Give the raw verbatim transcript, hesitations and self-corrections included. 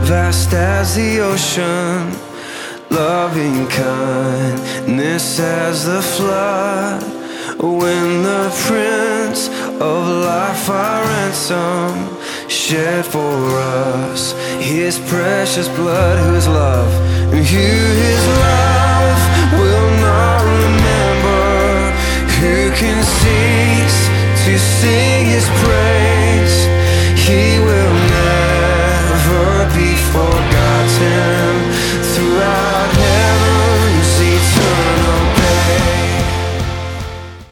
vast as the ocean, loving kindness as the flood. When the Prince of Life, our ransom, shed for us His precious blood, whose love and who His love will not remember. Who can cease to sing His praise?